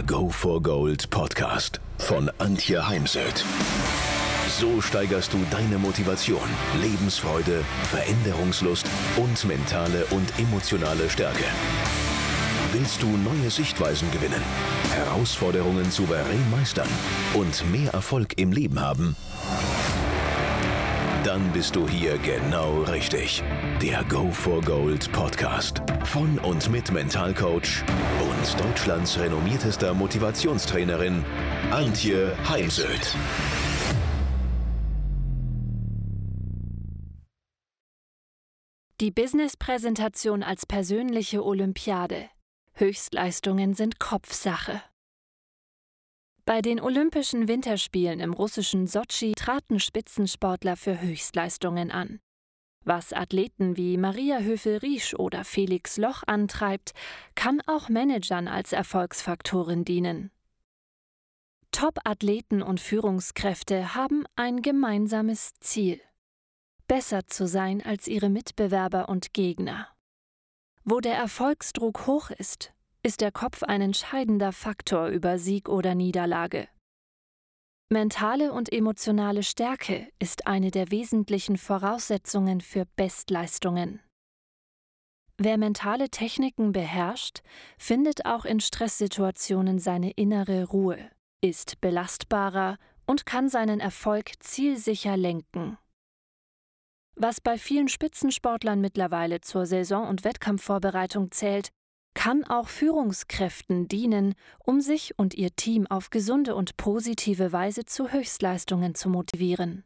Go for Gold Podcast von Antje Heimsöth. So steigerst du deine Motivation, Lebensfreude, Veränderungslust und mentale und emotionale Stärke. Willst du neue Sichtweisen gewinnen, Herausforderungen souverän meistern und mehr Erfolg im Leben haben? Dann bist du hier genau richtig. Der Go for Gold Podcast von und mit Mentalcoach und Deutschlands renommiertester Motivationstrainerin Antje Heimsöth. Die Business-Präsentation als persönliche Olympiade. Höchstleistungen sind Kopfsache. Bei den Olympischen Winterspielen im russischen Sotschi traten Spitzensportler für Höchstleistungen an. Was Athleten wie Maria Höfel-Riesch oder Felix Loch antreibt, kann auch Managern als Erfolgsfaktoren dienen. Top-Athleten und Führungskräfte haben ein gemeinsames Ziel: besser zu sein als ihre Mitbewerber und Gegner. Wo der Erfolgsdruck hoch ist der Kopf ein entscheidender Faktor über Sieg oder Niederlage. Mentale und emotionale Stärke ist eine der wesentlichen Voraussetzungen für Bestleistungen. Wer mentale Techniken beherrscht, findet auch in Stresssituationen seine innere Ruhe, ist belastbarer und kann seinen Erfolg zielsicher lenken. Was bei vielen Spitzensportlern mittlerweile zur Saison- und Wettkampfvorbereitung zählt, kann auch Führungskräften dienen, um sich und ihr Team auf gesunde und positive Weise zu Höchstleistungen zu motivieren.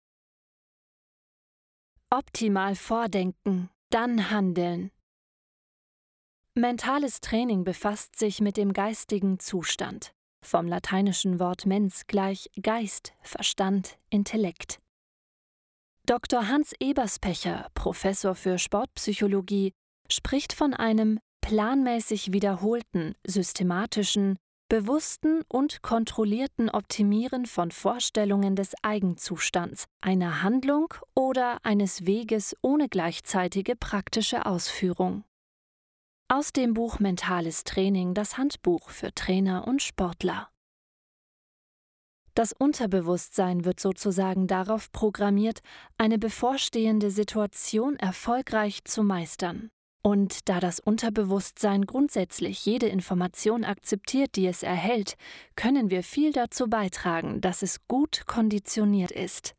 Optimal vordenken, dann handeln. Mentales Training befasst sich mit dem geistigen Zustand. Vom lateinischen Wort mens gleich Geist, Verstand, Intellekt. Dr. Hans Eberspecher, Professor für Sportpsychologie, spricht von einem planmäßig wiederholten, systematischen, bewussten und kontrollierten Optimieren von Vorstellungen des Eigenzustands, einer Handlung oder eines Weges ohne gleichzeitige praktische Ausführung. Aus dem Buch Mentales Training, das Handbuch für Trainer und Sportler. Das Unterbewusstsein wird sozusagen darauf programmiert, eine bevorstehende Situation erfolgreich zu meistern. Und da das Unterbewusstsein grundsätzlich jede Information akzeptiert, die es erhält, können wir viel dazu beitragen, dass es gut konditioniert ist.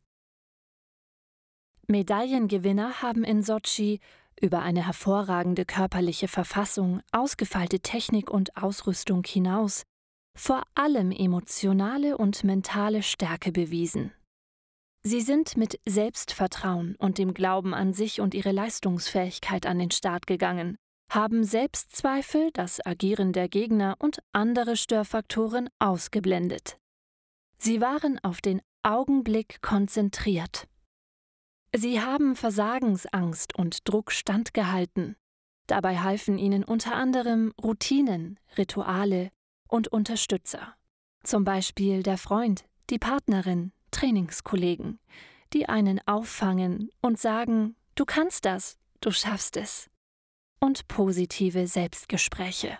Medaillengewinner haben in Sotschi über eine hervorragende körperliche Verfassung, ausgefeilte Technik und Ausrüstung hinaus vor allem emotionale und mentale Stärke bewiesen. Sie sind mit Selbstvertrauen und dem Glauben an sich und ihre Leistungsfähigkeit an den Start gegangen, haben Selbstzweifel, das Agieren der Gegner und andere Störfaktoren ausgeblendet. Sie waren auf den Augenblick konzentriert. Sie haben Versagensangst und Druck standgehalten. Dabei halfen ihnen unter anderem Routinen, Rituale und Unterstützer. Zum Beispiel der Freund, die Partnerin, Trainingskollegen, die einen auffangen und sagen, du kannst das, du schaffst es. Und positive Selbstgespräche.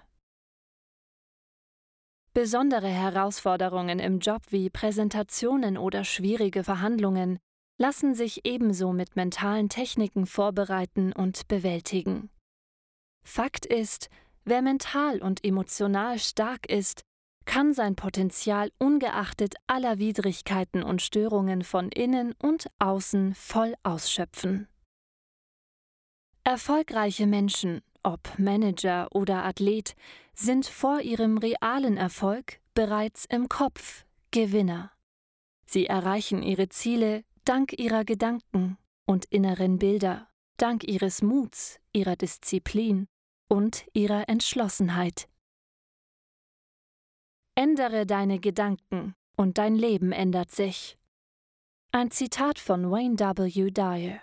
Besondere Herausforderungen im Job wie Präsentationen oder schwierige Verhandlungen lassen sich ebenso mit mentalen Techniken vorbereiten und bewältigen. Fakt ist, wer mental und emotional stark ist, kann sein Potenzial ungeachtet aller Widrigkeiten und Störungen von innen und außen voll ausschöpfen. Erfolgreiche Menschen, ob Manager oder Athlet, sind vor ihrem realen Erfolg bereits im Kopf Gewinner. Sie erreichen ihre Ziele dank ihrer Gedanken und inneren Bilder, dank ihres Muts, ihrer Disziplin und ihrer Entschlossenheit. Ändere deine Gedanken und dein Leben ändert sich. Ein Zitat von Wayne W. Dyer.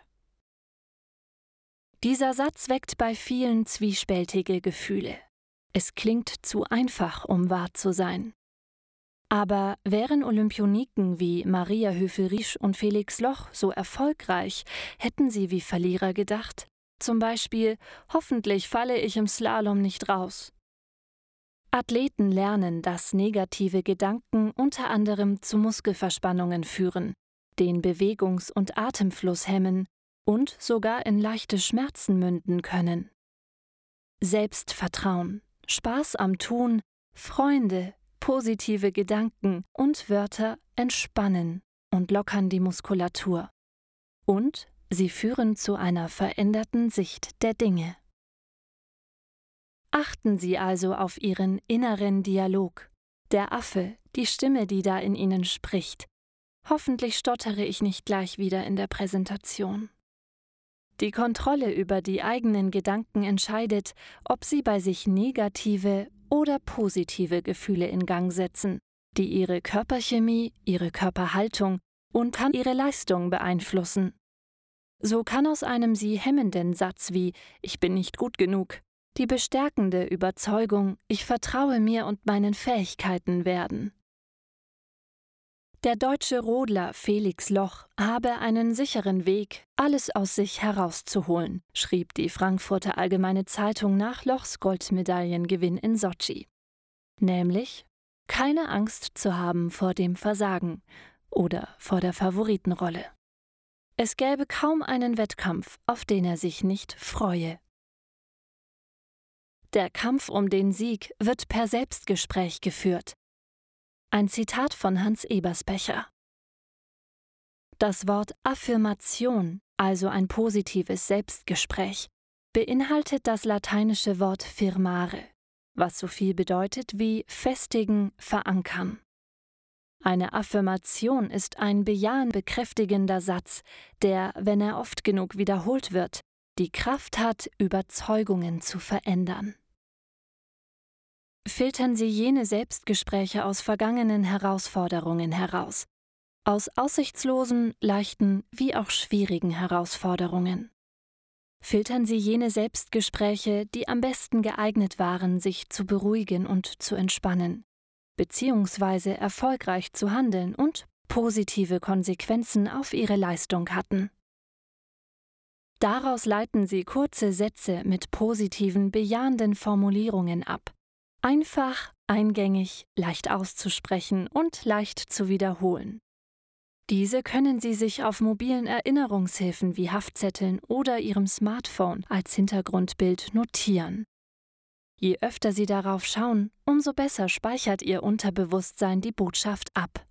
Dieser Satz weckt bei vielen zwiespältige Gefühle. Es klingt zu einfach, um wahr zu sein. Aber wären Olympioniken wie Maria Höfel-Riesch und Felix Loch so erfolgreich, hätten sie wie Verlierer gedacht. Zum Beispiel, hoffentlich falle ich im Slalom nicht raus. Athleten lernen, dass negative Gedanken unter anderem zu Muskelverspannungen führen, den Bewegungs- und Atemfluss hemmen und sogar in leichte Schmerzen münden können. Selbstvertrauen, Spaß am Tun, Freunde, positive Gedanken und Wörter entspannen und lockern die Muskulatur. Und sie führen zu einer veränderten Sicht der Dinge. Achten Sie also auf Ihren inneren Dialog. Der Affe, die Stimme, die da in Ihnen spricht. Hoffentlich stottere ich nicht gleich wieder in der Präsentation. Die Kontrolle über die eigenen Gedanken entscheidet, ob Sie bei sich negative oder positive Gefühle in Gang setzen, die Ihre Körperchemie, Ihre Körperhaltung und Ihre Leistung beeinflussen. So kann aus einem Sie hemmenden Satz wie »Ich bin nicht gut genug« die bestärkende Überzeugung »Ich vertraue mir und meinen Fähigkeiten« werden. Der deutsche Rodler Felix Loch habe einen sicheren Weg, alles aus sich herauszuholen, schrieb die Frankfurter Allgemeine Zeitung nach Lochs Goldmedaillengewinn in Sotschi. Nämlich, keine Angst zu haben vor dem Versagen oder vor der Favoritenrolle. Es gäbe kaum einen Wettkampf, auf den er sich nicht freue. Der Kampf um den Sieg wird per Selbstgespräch geführt. Ein Zitat von Hans Eberspecher. Das Wort Affirmation, also ein positives Selbstgespräch, beinhaltet das lateinische Wort firmare, was so viel bedeutet wie festigen, verankern. Eine Affirmation ist ein bejahend bekräftigender Satz, der, wenn er oft genug wiederholt wird, die Kraft hat, Überzeugungen zu verändern. Filtern Sie jene Selbstgespräche aus vergangenen Herausforderungen heraus. Aus aussichtslosen, leichten wie auch schwierigen Herausforderungen. Filtern Sie jene Selbstgespräche, die am besten geeignet waren, sich zu beruhigen und zu entspannen, beziehungsweise erfolgreich zu handeln und positive Konsequenzen auf Ihre Leistung hatten. Daraus leiten Sie kurze Sätze mit positiven, bejahenden Formulierungen ab. Einfach, eingängig, leicht auszusprechen und leicht zu wiederholen. Diese können Sie sich auf mobilen Erinnerungshilfen wie Haftzetteln oder Ihrem Smartphone als Hintergrundbild notieren. Je öfter Sie darauf schauen, umso besser speichert Ihr Unterbewusstsein die Botschaft ab.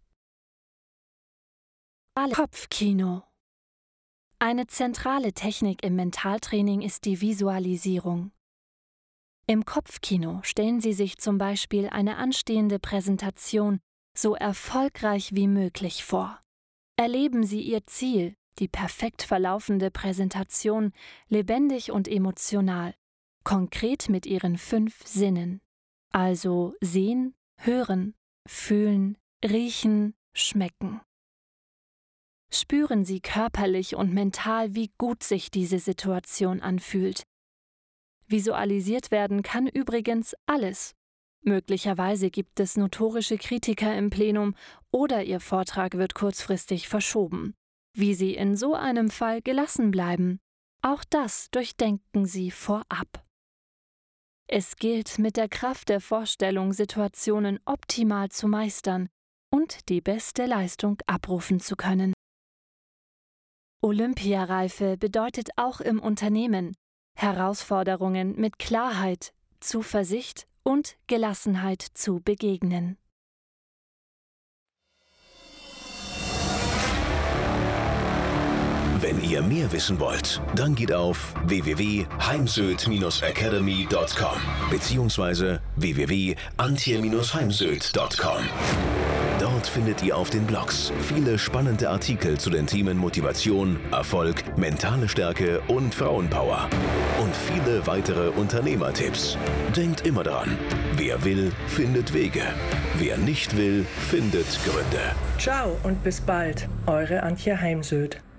Kopfkino. Eine zentrale Technik im Mentaltraining ist die Visualisierung. Im Kopfkino stellen Sie sich zum Beispiel eine anstehende Präsentation so erfolgreich wie möglich vor. Erleben Sie Ihr Ziel, die perfekt verlaufende Präsentation, lebendig und emotional, konkret mit Ihren 5 Sinnen, also sehen, hören, fühlen, riechen, schmecken. Spüren Sie körperlich und mental, wie gut sich diese Situation anfühlt. Visualisiert werden kann übrigens alles. Möglicherweise gibt es notorische Kritiker im Plenum oder Ihr Vortrag wird kurzfristig verschoben. Wie Sie in so einem Fall gelassen bleiben, auch das durchdenken Sie vorab. Es gilt, mit der Kraft der Vorstellung Situationen optimal zu meistern und die beste Leistung abrufen zu können. Olympiareife bedeutet auch im Unternehmen, Herausforderungen mit Klarheit, Zuversicht und Gelassenheit zu begegnen. Wenn ihr mehr wissen wollt, dann geht auf www.heimsöd-academy.com bzw. www.antje-heimsöd.com. Dort findet ihr auf den Blogs viele spannende Artikel zu den Themen Motivation, Erfolg, mentale Stärke und Frauenpower. Und viele weitere Unternehmertipps. Denkt immer daran, wer will, findet Wege. Wer nicht will, findet Gründe. Ciao und bis bald, eure Antje Heimsöd.